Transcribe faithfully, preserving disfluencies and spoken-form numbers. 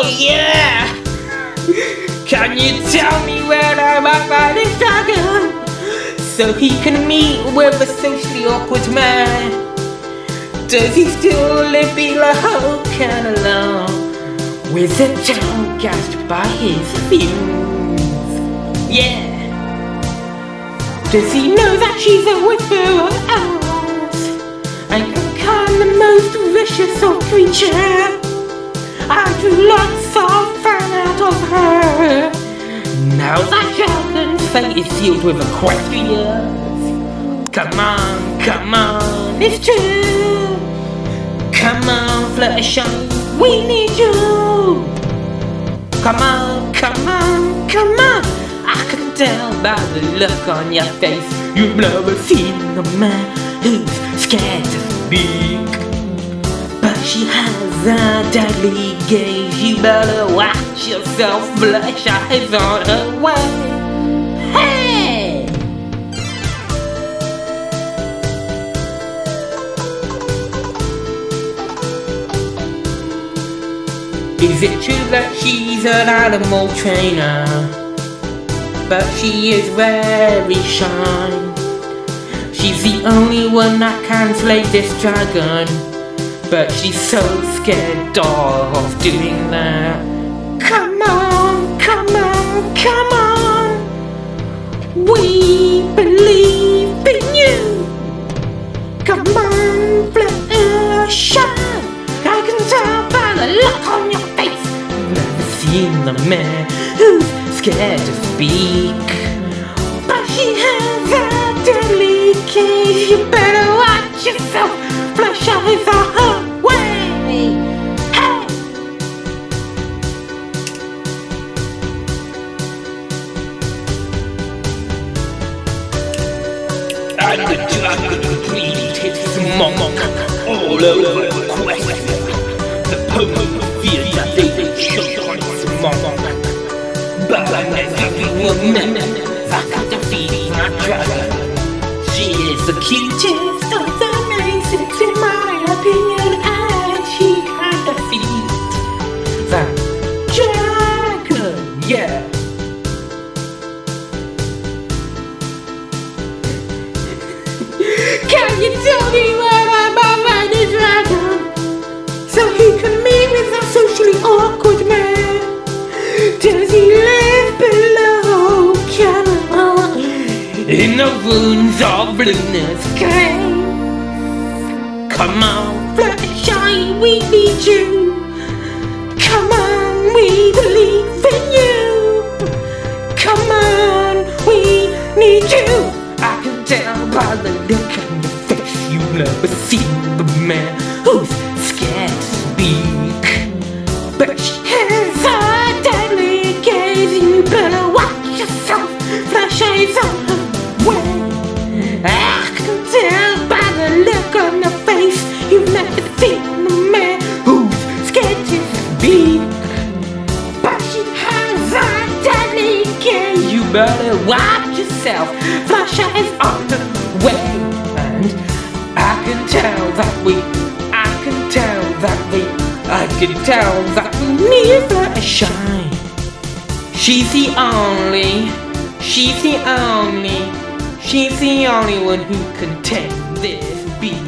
yeah! Can you tell me where I might find this dragon? So he can meet with a socially awkward man. Does he still live below and alone, with a town gassed by his fumes? Yeah. Does he know that she's a whisper of owls and can calm the most vicious of creatures? I drew lots of fun out of her. Now that dragon's fate is sealed with equestrians. Come on, come on, it's true. Come on, Fluttershy, we need you. Come on, come on, come on. I can tell by the look on your face you've never seen a man who's scared to speak. But she has a deadly gaze. You better watch yourself, Fluttershy's on her way. Hey! Is it true that she's an animal trainer? But she is very shy. She's the only one that can slay this dragon, but she's so scared of doing that. Come on, come on, come on. We believe in you. Come on, Fluttershy. I can tell by the look on your face you've never seen a man who's scared to speak. But she has a deadly gaze. You better watch yourself. Fluttershy's on her way. Hey! And the dragon breathed his smoke all over the quest. The Pope feared that they would choke on his smoke. But I never remember that I'm defeating my dragon. She is the cutest of the races in my opinion, and she can defeat that dragon, yeah. Can you tell me where I'm behind the dragon, so he can meet with a socially awkward man? Does he live below Camelot in the ruins of Luna's cave? Come on, Fluttershy, we need you. Come on, we believe in you. Come on, we need you. I can tell by the look on your face you've never seen the man who's scared to speak. But she has a deadly gaze. You better watch yourself. Fluttershy's on her way. I can tell by the look on your face you've never seen a man who's scared to speak. But she has a deadly gaze. You better watch yourself. Fluttershy's on her way. And I can tell that we, I can tell that we, I can tell that we need Fluttershy. She's the only, she's the only, she's the only one who can tame this beast.